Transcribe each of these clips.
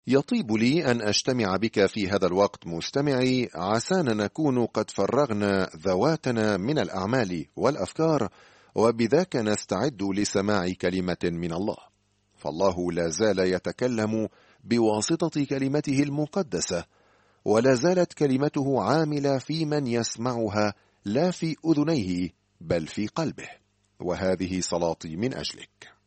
يطيب لي أن أجتمع بك في هذا الوقت مستمعي، عسانا نكون قد فرغنا ذواتنا من الأعمال والأفكار، وبذاك نستعد لسماع كلمة من الله. فالله لا زال يتكلم بواسطة كلمته المقدسة، ولا زالت كلمته عاملة في من يسمعها، لا في أذنيه بل في قلبه. وهذه صلاتي من أجلك.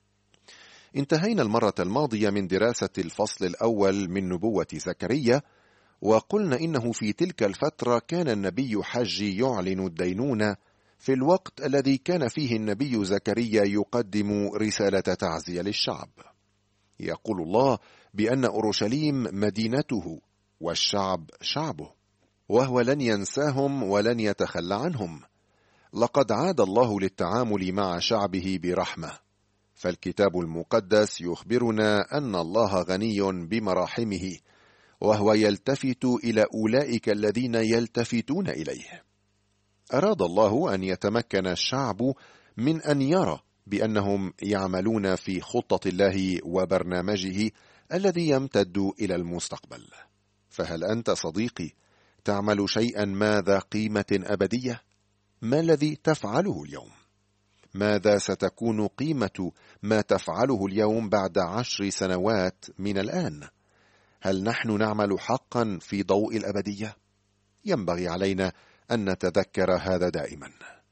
انتهينا المرة الماضية من دراسة الفصل الأول من نبوة زكريا، وقلنا إنه في تلك الفترة كان النبي حجي يعلن الدينونة في الوقت الذي كان فيه النبي زكريا يقدم رسالة تعزية للشعب. يقول الله بأن أورشليم مدينته والشعب شعبه، وهو لن ينساهم ولن يتخلى عنهم. لقد عاد الله للتعامل مع شعبه برحمة، فالكتاب المقدس يخبرنا أن الله غني بمراحمه، وهو يلتفت إلى أولئك الذين يلتفتون إليه. أراد الله أن يتمكن الشعب من أن يرى بأنهم يعملون في خطة الله وبرنامجه الذي يمتد إلى المستقبل. فهل أنت صديقي تعمل شيئا ما ذا قيمة أبدية؟ ما الذي تفعله اليوم؟ ماذا ستكون قيمة ما تفعله اليوم بعد 10 سنوات من الآن؟ هل نحن نعمل حقا في ضوء الأبدية؟ ينبغي علينا أن نتذكر هذا دائما.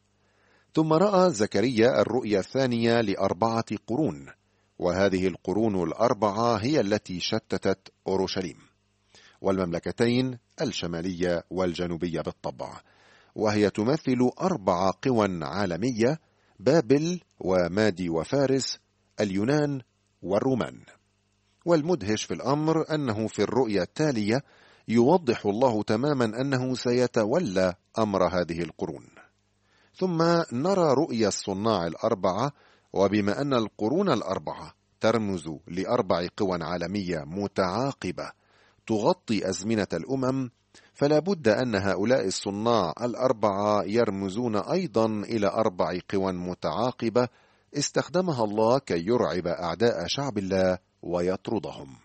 ثم رأى زكريا الرؤيا الثانية ل4 قرون، وهذه القرون ال4 هي التي شتتت أورشليم والمملكتين الشمالية والجنوبية بالطبع، وهي تمثل 4 قوى عالمية: بابل ومادي وفارس، اليونان والرومان. والمدهش في الأمر أنه في الرؤيا التالية يوضح الله تماما أنه سيتولى أمر هذه القرون. ثم نرى رؤيا الصناع ال4، وبما أن القرون ال4 ترمز ل4 قوى عالمية متعاقبة تغطي أزمنة الأمم، فلا بد أن هؤلاء الصناع ال4 يرمزون أيضا إلى 4 قوى متعاقبة استخدمها الله كي يرعب أعداء شعب الله ويطردهم.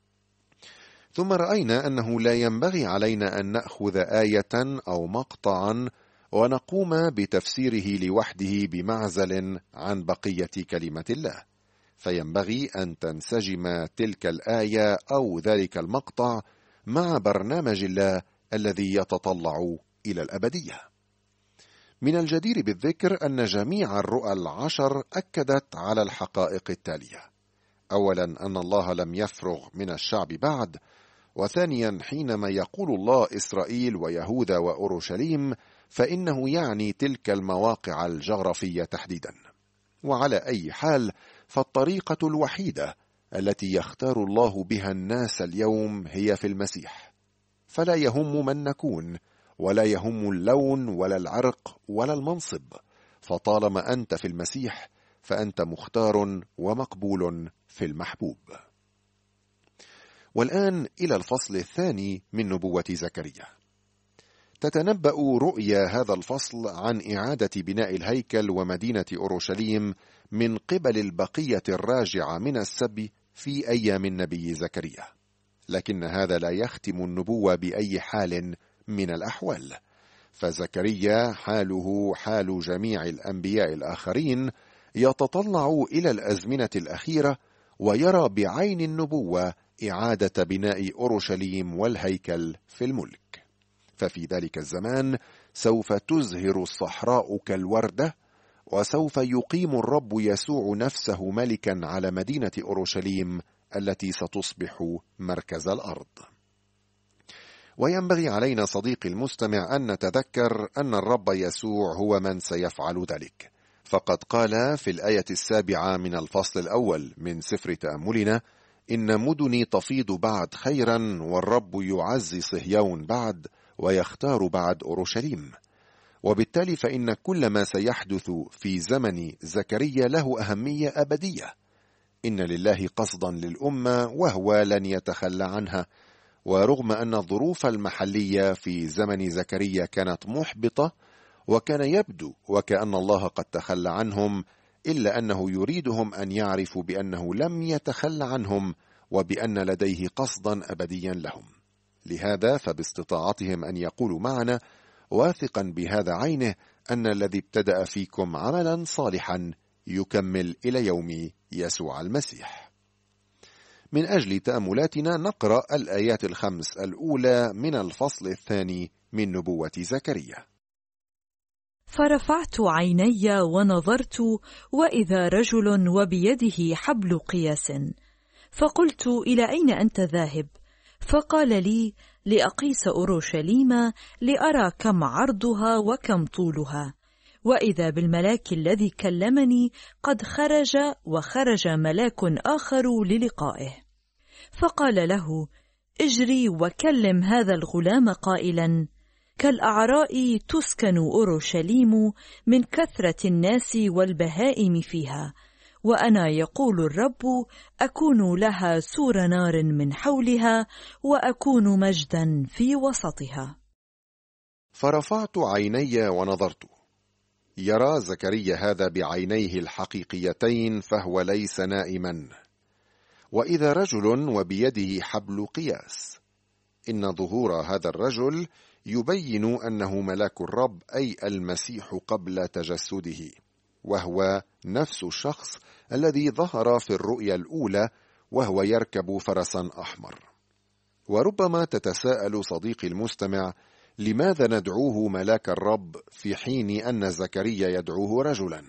ثم رأينا أنه لا ينبغي علينا أن نأخذ آية أو مقطعا ونقوم بتفسيره لوحده بمعزل عن بقية كلمة الله، فينبغي أن تنسجم تلك الآية أو ذلك المقطع مع برنامج الله الذي يتطلع إلى الأبدية. من الجدير بالذكر أن جميع الرؤى ال10 أكدت على الحقائق التالية: أولا، أن الله لم يفرغ من الشعب بعد، وثانيا، حينما يقول الله إسرائيل ويهوذا وأورشليم فإنه يعني تلك المواقع الجغرافية تحديدا. وعلى أي حال، فالطريقة الوحيدة التي يختار الله بها الناس اليوم هي في المسيح، فلا يهم من نكون، ولا يهم اللون ولا العرق ولا المنصب، فطالما أنت في المسيح فأنت مختار ومقبول في المحبوب. والآن إلى الفصل الثاني من نبوة زكريا. تتنبأ رؤيا هذا الفصل عن إعادة بناء الهيكل ومدينة أورشليم من قبل البقية الراجعة من السبي في أيام النبي زكريا، لكن هذا لا يختم النبوة بأي حال من الأحوال، فزكريا حاله حال جميع الأنبياء الآخرين، يتطلع إلى الأزمنة الأخيرة ويرى بعين النبوة إعادة بناء أورشليم والهيكل في الملك. ففي ذلك الزمان سوف تزهر الصحراء كالوردة، وسوف يقيم الرب يسوع نفسه ملكا على مدينة أورشليم التي ستصبح مركز الأرض. وينبغي علينا صديقي المستمع أن نتذكر أن الرب يسوع هو من سيفعل ذلك، فقد قال في الآية 7 من الفصل الأول من سفر تأملنا: إن مدني تفيض بعد خيرا، والرب يعزي صهيون بعد، ويختار بعد أورشليم. وبالتالي فإن كل ما سيحدث في زمن زكريا له أهمية أبدية. إن لله قصدا للأمة وهو لن يتخلى عنها، ورغم أن الظروف المحلية في زمن زكريا كانت محبطة وكان يبدو وكأن الله قد تخلى عنهم، إلا أنه يريدهم أن يعرفوا بأنه لم يتخلى عنهم، وبأن لديه قصدا أبديا لهم. لهذا فباستطاعتهم أن يقولوا معنا واثقا بهذا عينه أن الذي ابتدأ فيكم عملا صالحا يكمل إلى يوم يسوع المسيح. من أجل تأملاتنا نقرأ الآيات 5 الأولى من الفصل 2 من نبوة زكريا. فرفعت عيني ونظرت، وإذا رجل وبيده حبل قياس، فقلت: إلى أين أنت ذاهب؟ فقال لي: لأقيس أورشليم لأرى كم عرضها وكم طولها. وإذا بالملاك الذي كلمني قد خرج، وخرج ملاك آخر للقائه، فقال له: اجري وكلم هذا الغلام قائلا: كالأعراء تسكن أورشليم من كثرة الناس والبهائم فيها، وأنا يقول الرب أكون لها سور نار من حولها، وأكون مجدا في وسطها. فرفعت عيني ونظرت. يرى زكريا هذا بعينيه الحقيقيتين، فهو ليس نائما. وإذا رجل وبيده حبل قياس، إن ظهور هذا الرجل يبين أنه ملاك الرب، أي المسيح قبل تجسده، وهو نفس الشخص الذي ظهر في الرؤيا الأولى وهو يركب فرسا أحمر. وربما تتساءل صديقي المستمع: لماذا ندعوه ملاك الرب في حين أن زكريا يدعوه رجلا؟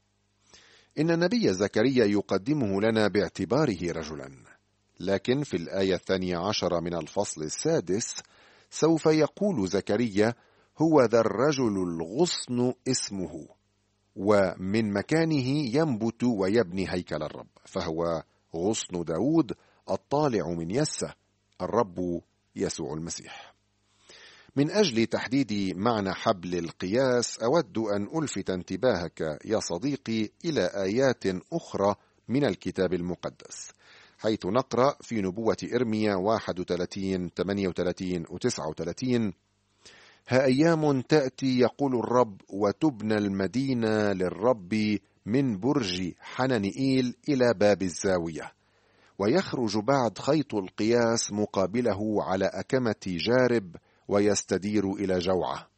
إن النبي زكريا يقدمه لنا باعتباره رجلا، لكن في الآية 12 من الفصل 6 سوف يقول زكريا: هو ذا الرجل الغصن اسمه، ومن مكانه ينبت ويبني هيكل الرب، فهو غصن داود الطالع من يسه، الرب يسوع المسيح. من أجل تحديد معنى حبل القياس أود أن ألفت انتباهك يا صديقي إلى آيات أخرى من الكتاب المقدس، حيث نقرأ في نبوة إرميا 31 38 و 39: ها أيام تأتي يقول الرب وتبنى المدينة للرب من برج حننئيل إلى باب الزاوية، ويخرج بعد خيط القياس مقابله على أكمة جارب ويستدير إلى جوعة.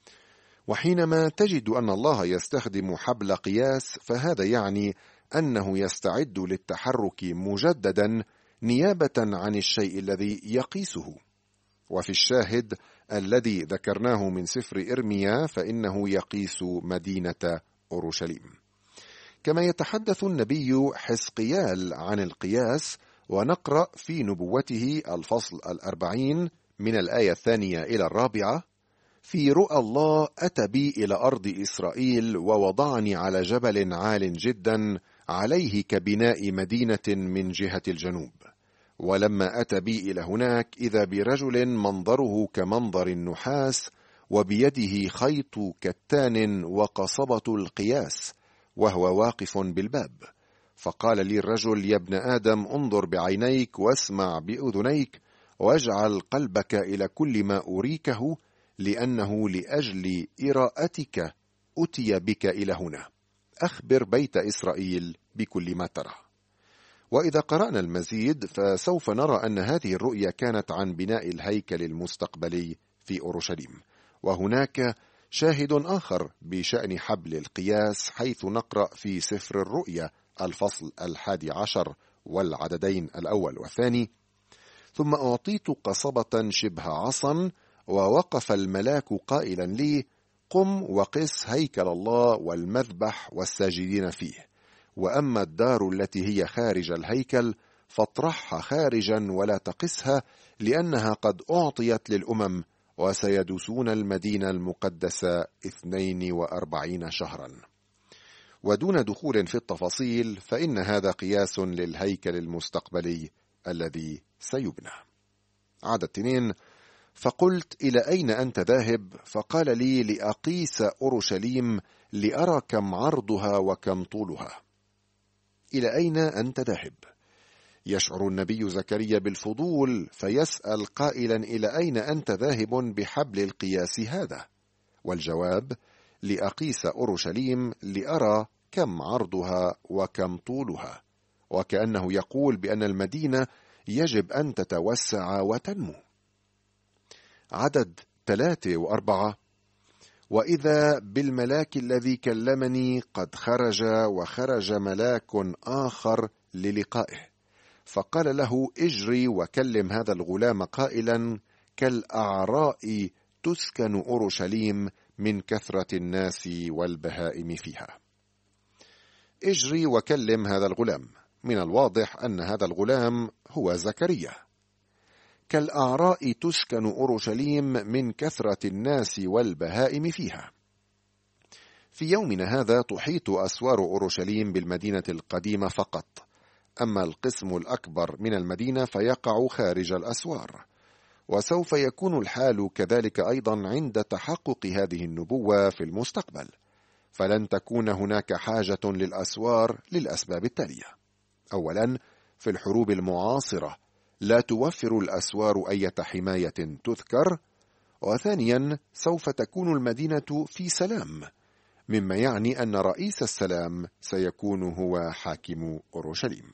وحينما تجد أن الله يستخدم حبل قياس، فهذا يعني أنه يستعد للتحرك مجددا نيابة عن الشيء الذي يقيسه. وفي الشاهد الذي ذكرناه من سفر إرميا فإنه يقيس مدينة أورشليم. كما يتحدث النبي حزقيال عن القياس، ونقرأ في نبوته الفصل 40 من الآية 2 إلى 4: في رؤى الله أتى بي إلى أرض إسرائيل، ووضعني على جبل عال جدا عليه كبناء مدينة من جهة الجنوب. ولما أتى بي إلى هناك إذا برجل منظره كمنظر النحاس، وبيده خيط كتان وقصبة القياس، وهو واقف بالباب. فقال لي الرجل: يا ابن آدم، انظر بعينيك واسمع بأذنيك، واجعل قلبك إلى كل ما أريكه، لأنه لأجل إراءتك أتي بك إلى هنا. أخبر بيت إسرائيل بكل ما ترى. وإذا قرأنا المزيد فسوف نرى أن هذه الرؤيا كانت عن بناء الهيكل المستقبلي في أورشليم. وهناك شاهد آخر بشأن حبل القياس، حيث نقرأ في سفر الرؤيا الفصل 11 والعددين الأول والثاني: ثم أعطيت قصبة شبه عصا، ووقف الملاك قائلا لي: قم وقس هيكل الله والمذبح والساجدين فيه، وأما الدار التي هي خارج الهيكل فاطرحها خارجا ولا تقسها، لأنها قد أعطيت للأمم، وسيدوسون المدينة المقدسة 42 شهرا. ودون دخول في التفاصيل، فإن هذا قياس للهيكل المستقبلي الذي سيبنى. عدد 2: فقلت: إلى أين أنت ذاهب؟ فقال لي: لأقيس أورشليم لأرى كم عرضها وكم طولها. إلى أين أنت ذاهب؟ يشعر النبي زكريا بالفضول فيسأل قائلا: إلى أين أنت ذاهب بحبل القياس هذا؟ والجواب: لأقيس أورشليم لأرى كم عرضها وكم طولها. وكأنه يقول بأن المدينة يجب أن تتوسع وتنمو. عدد 3 و4: وإذا بالملاك الذي كلمني قد خرج، وخرج ملاك آخر للقائه، فقال له: اجري وكلم هذا الغلام قائلا: كالأعراء تسكن أورشليم من كثرة الناس والبهائم فيها. اجري وكلم هذا الغلام، من الواضح أن هذا الغلام هو زكريا. كالأعراء تسكن أورشليم من كثرة الناس والبهائم فيها. في يومنا هذا تحيط أسوار أورشليم بالمدينة القديمة فقط، أما القسم الأكبر من المدينة فيقع خارج الأسوار، وسوف يكون الحال كذلك أيضا عند تحقق هذه النبوة في المستقبل، فلن تكون هناك حاجة للأسوار للأسباب التالية: أولا، في الحروب المعاصرة لا توفر الأسوار أي حماية تذكر، وثانيا، سوف تكون المدينة في سلام، مما يعني أن رئيس السلام سيكون هو حاكم أورشليم.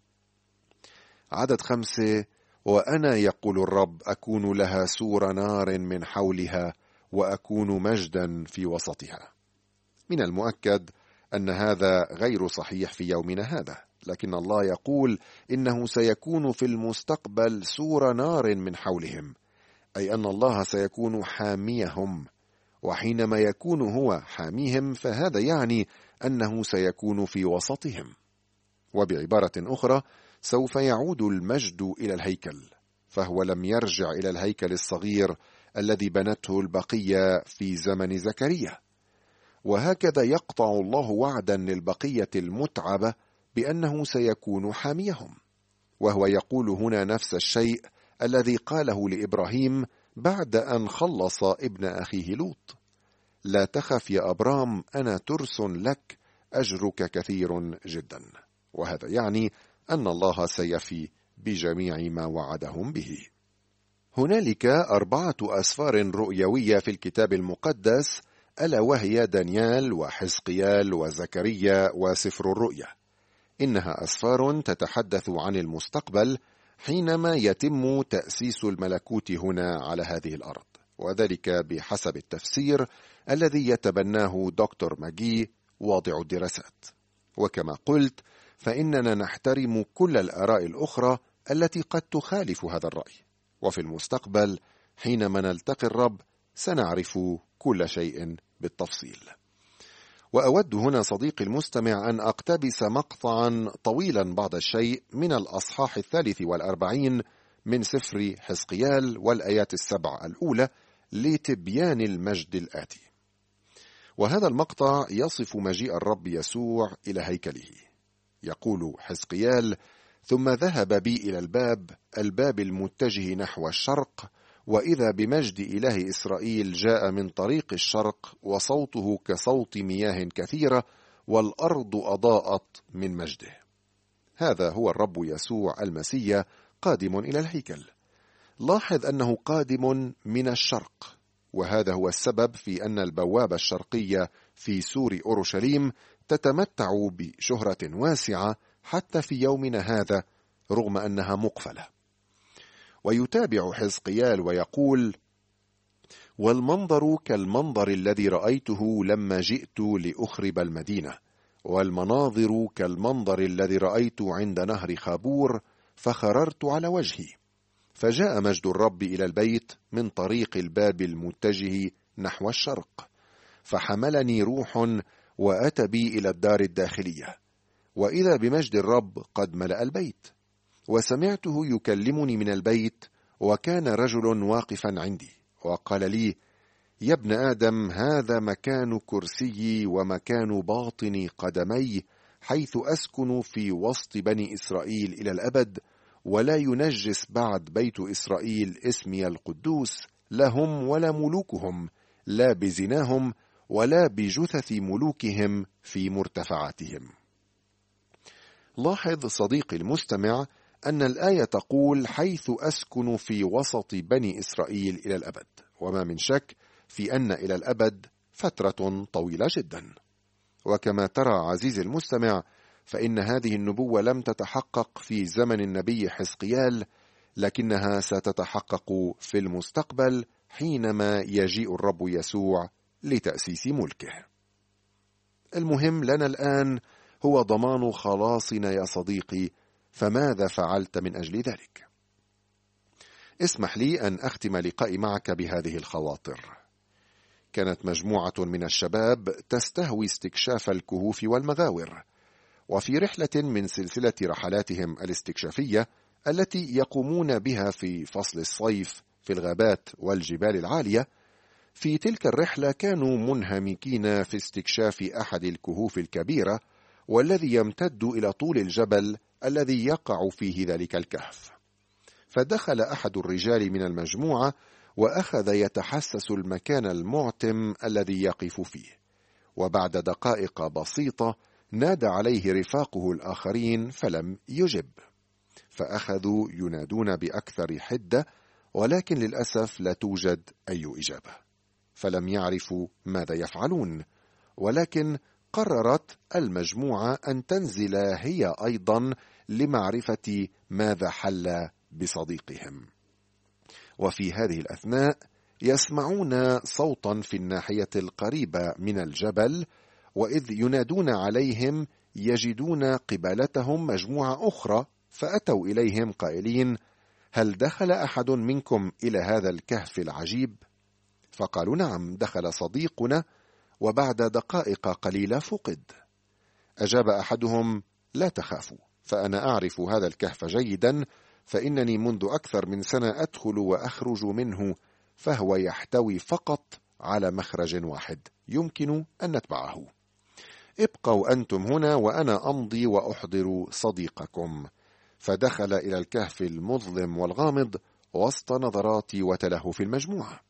عدد 5: وأنا يقول الرب أكون لها سور نار من حولها، وأكون مجدا في وسطها. من المؤكد أن هذا غير صحيح في يومنا هذا، لكن الله يقول إنه سيكون في المستقبل سور نار من حولهم، أي أن الله سيكون حاميهم، وحينما يكون هو حاميهم فهذا يعني أنه سيكون في وسطهم. وبعبارة أخرى، سوف يعود المجد إلى الهيكل، فهو لم يرجع إلى الهيكل الصغير الذي بنته البقية في زمن زكريا. وهكذا يقطع الله وعدا للبقية المتعبة بأنه سيكون حاميهم، وهو يقول هنا نفس الشيء الذي قاله لإبراهيم بعد أن خلص ابن أخيه لوط: لا تخف يا أبرام، أنا ترس لك، أجرك كثير جدا. وهذا يعني أن الله سيفي بجميع ما وعدهم به. هنالك 4 أسفار رؤيوية في الكتاب المقدس، ألا وهي دانيال وحزقيال وزكريا وسفر الرؤيا. إنها أسفار تتحدث عن المستقبل حينما يتم تأسيس الملكوت هنا على هذه الأرض، وذلك بحسب التفسير الذي يتبناه دكتور ماجي واضع الدراسات. وكما قلت، فإننا نحترم كل الآراء الأخرى التي قد تخالف هذا الرأي، وفي المستقبل حينما نلتقي الرب سنعرف كل شيء بالتفصيل. وأود هنا صديقي المستمع أن أقتبس مقطعا طويلا بعض الشيء من الأصحاح 43 من سفر حزقيال والآيات 7 الأولى لتبيان المجد الآتي. وهذا المقطع يصف مجيء الرب يسوع إلى هيكله. يقول حزقيال: ثم ذهب بي إلى الباب المتجه نحو الشرق، وإذا بمجد إله إسرائيل جاء من طريق الشرق، وصوته كصوت مياه كثيرة، والأرض أضاءت من مجده. هذا هو الرب يسوع المسيح قادم إلى الهيكل. لاحظ أنه قادم من الشرق، وهذا هو السبب في أن البوابة الشرقية في سور أورشليم تتمتع بشهرة واسعة حتى في يومنا هذا رغم أنها مقفلة. ويتابع حزقيال ويقول: والمنظر كالمنظر الذي رأيته لما جئت لأخرب المدينة، والمناظر كالمنظر الذي رأيت عند نهر خابور، فخررت على وجهي، فجاء مجد الرب إلى البيت من طريق الباب المتجه نحو الشرق، فحملني روح وأتى بي إلى الدار الداخلية، وإذا بمجد الرب قد ملأ البيت، وسمعته يكلمني من البيت، وكان رجل واقفا عندي وقال لي: يا ابن آدم، هذا مكان كرسيي ومكان باطن قدمي، حيث أسكن في وسط بني إسرائيل إلى الأبد، ولا ينجس بعد بيت إسرائيل اسمي القدوس، لا هم ولا ملوكهم، لا بزناهم ولا بجثث ملوكهم في مرتفعاتهم. لاحظ صديقي المستمع أن الآية تقول حيث أسكن في وسط بني إسرائيل إلى الأبد، وما من شك في أن إلى الأبد فترة طويلة جدا. وكما ترى عزيزي المستمع، فإن هذه النبوة لم تتحقق في زمن النبي حزقيال، لكنها ستتحقق في المستقبل حينما يجيء الرب يسوع لتأسيس ملكه. المهم لنا الآن هو ضمان خلاصنا يا صديقي، فماذا فعلت من أجل ذلك؟ اسمح لي أن أختم لقائي معك بهذه الخواطر. كانت مجموعة من الشباب تستهوي استكشاف الكهوف والمغاور، وفي رحلة من سلسلة رحلاتهم الاستكشافية التي يقومون بها في فصل الصيف في الغابات والجبال العالية، في تلك الرحلة كانوا منهمكين في استكشاف أحد الكهوف الكبيرة والذي يمتد إلى طول الجبل الذي يقع فيه ذلك الكهف. فدخل أحد الرجال من المجموعة وأخذ يتحسس المكان المعتم الذي يقف فيه، وبعد دقائق بسيطة نادى عليه رفاقه الآخرين فلم يجب، فأخذوا ينادون بأكثر حدة، ولكن للأسف لا توجد أي إجابة، فلم يعرفوا ماذا يفعلون، ولكن قررت المجموعة أن تنزل هي أيضا لمعرفة ماذا حل بصديقهم. وفي هذه الأثناء يسمعون صوتا في الناحية القريبة من الجبل، وإذ ينادون عليهم يجدون قبالتهم مجموعة أخرى، فأتوا إليهم قائلين: هل دخل أحد منكم إلى هذا الكهف العجيب؟ فقالوا: نعم، دخل صديقنا وبعد دقائق قليلة فقد. أجاب أحدهم: لا تخافوا، فأنا أعرف هذا الكهف جيدا، فإنني منذ أكثر من سنة أدخل وأخرج منه، فهو يحتوي فقط على مخرج واحد يمكن أن نتبعه. ابقوا أنتم هنا وأنا أمضي وأحضر صديقكم. فدخل إلى الكهف المظلم والغامض وسط نظرات وتلهف المجموعة.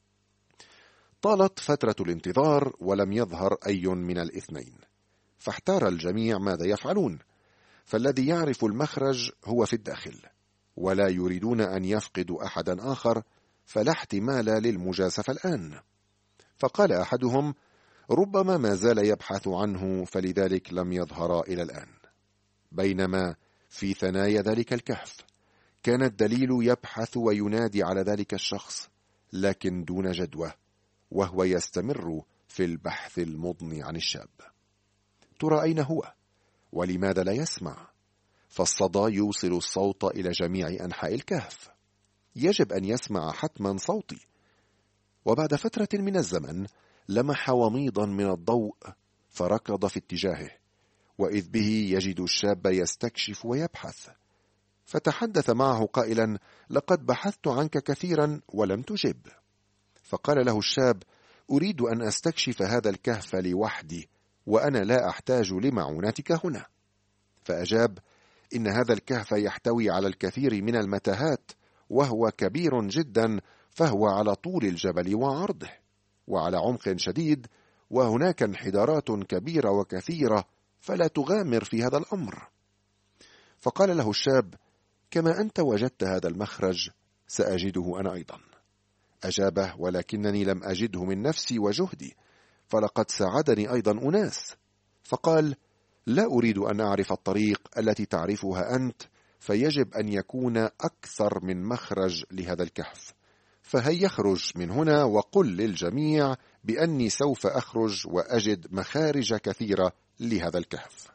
طالت فترة الانتظار ولم يظهر أي من الاثنين، فاحتار الجميع ماذا يفعلون، فالذي يعرف المخرج هو في الداخل، ولا يريدون أن يفقدوا أحدا آخر، فلا احتمال للمجازفة الآن. فقال أحدهم: ربما ما زال يبحث عنه، فلذلك لم يظهر إلى الآن. بينما في ثنايا ذلك الكهف كان الدليل يبحث وينادي على ذلك الشخص، لكن دون جدوى، وهو يستمر في البحث المضني عن الشاب. ترى أين هو؟ ولماذا لا يسمع؟ فالصدى يوصل الصوت إلى جميع أنحاء الكهف، يجب أن يسمع حتما صوتي. وبعد فترة من الزمن لمح وميضا من الضوء، فركض في اتجاهه، وإذ به يجد الشاب يستكشف ويبحث، فتحدث معه قائلا: لقد بحثت عنك كثيرا ولم تجب. فقال له الشاب: أريد أن أستكشف هذا الكهف لوحدي، وأنا لا أحتاج لمعونتك هنا. فأجاب: إن هذا الكهف يحتوي على الكثير من المتاهات، وهو كبير جدا، فهو على طول الجبل وعرضه، وعلى عمق شديد، وهناك انحدارات كبيرة وكثيرة، فلا تغامر في هذا الأمر. فقال له الشاب: كما أنت وجدت هذا المخرج سأجده أنا أيضا. أجابه: ولكنني لم أجده من نفسي وجهدي، فلقد ساعدني أيضا أناس. فقال: لا أريد أن أعرف الطريق التي تعرفها أنت، فيجب أن يكون أكثر من مخرج لهذا الكهف، فهيا يخرج من هنا وقل للجميع بأني سوف أخرج وأجد مخارج كثيرة لهذا الكهف.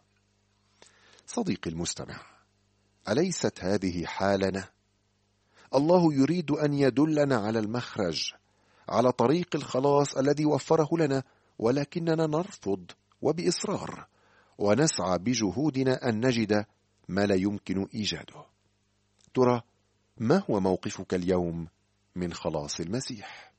صديقي المستمع، أليست هذه حالنا؟ الله يريد أن يدلنا على المخرج، على طريق الخلاص الذي وفره لنا، ولكننا نرفض وبإصرار، ونسعى بجهودنا أن نجد ما لا يمكن إيجاده. ترى ما هو موقفك اليوم من خلاص المسيح؟